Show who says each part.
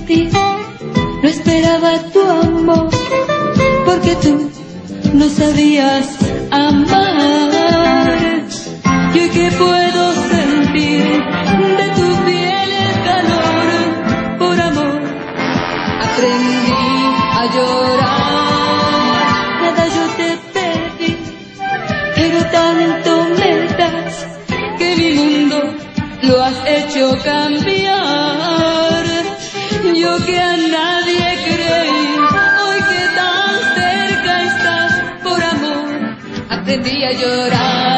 Speaker 1: ti no esperaba tu amor, porque tú no sabías amar. Y hoy que puedo sentir de tu piel el calor, por amor aprendí a llorar. Nada yo te pedí, pero tanto me das que mi mundo lo has hecho cambiar. Yo que a nadie creí, hoy que tan cerca estás, por amor aprendí a llorar.